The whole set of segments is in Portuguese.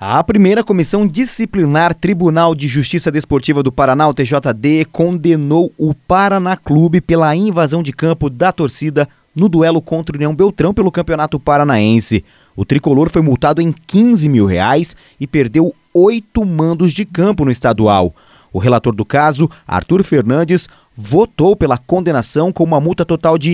A primeira Comissão Disciplinar Tribunal de Justiça Desportiva do Paraná, o TJD, condenou o Paraná Clube pela invasão de campo da torcida no duelo contra o União Beltrão pelo Campeonato Paranaense. O tricolor foi multado em R$15 mil e perdeu 8 mandos de campo no estadual. O relator do caso, Arthur Fernandes, votou pela condenação com uma multa total de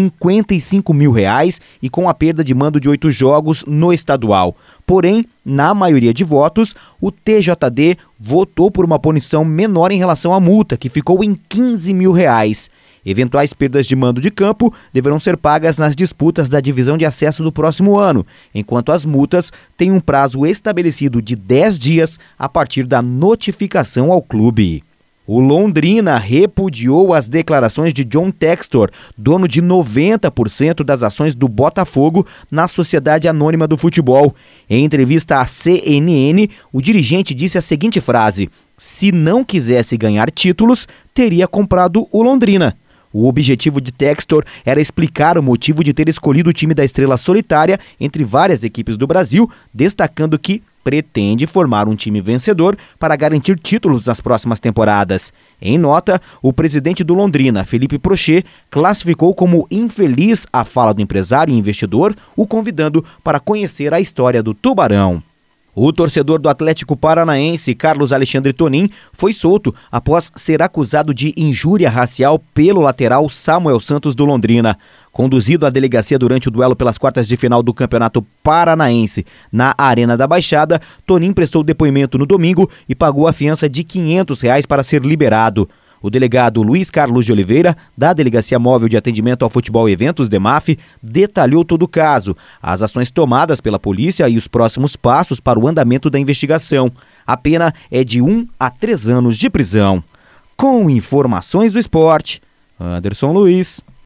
R$55 mil e com a perda de mando de 8 jogos no estadual. Porém, na maioria de votos, o TJD votou por uma punição menor em relação à multa, que ficou em R$15 mil. Eventuais perdas de mando de campo deverão ser pagas nas disputas da divisão de acesso do próximo ano, enquanto as multas têm um prazo estabelecido de 10 dias a partir da notificação ao clube. O Londrina repudiou as declarações de John Textor, dono de 90% das ações do Botafogo na Sociedade Anônima do Futebol. Em entrevista à CNN, o dirigente disse a seguinte frase: "Se não quisesse ganhar títulos, teria comprado o Londrina." O objetivo de Textor era explicar o motivo de ter escolhido o time da Estrela Solitária entre várias equipes do Brasil, destacando que pretende formar um time vencedor para garantir títulos nas próximas temporadas. Em nota, o presidente do Londrina, Felipe Prochet, classificou como infeliz a fala do empresário e investidor, o convidando para conhecer a história do Tubarão. O torcedor do Atlético Paranaense, Carlos Alexandre Tonin, foi solto após ser acusado de injúria racial pelo lateral Samuel Santos do Londrina. Conduzido à delegacia durante o duelo pelas quartas de final do Campeonato Paranaense na Arena da Baixada, Tonin prestou depoimento no domingo e pagou a fiança de R$500 para ser liberado. O delegado Luiz Carlos de Oliveira, da Delegacia Móvel de Atendimento ao Futebol e Eventos, DEMAF, detalhou todo o caso, as ações tomadas pela polícia e os próximos passos para o andamento da investigação. A pena é de 1 a 3 anos de prisão. Com informações do esporte, Anderson Luiz.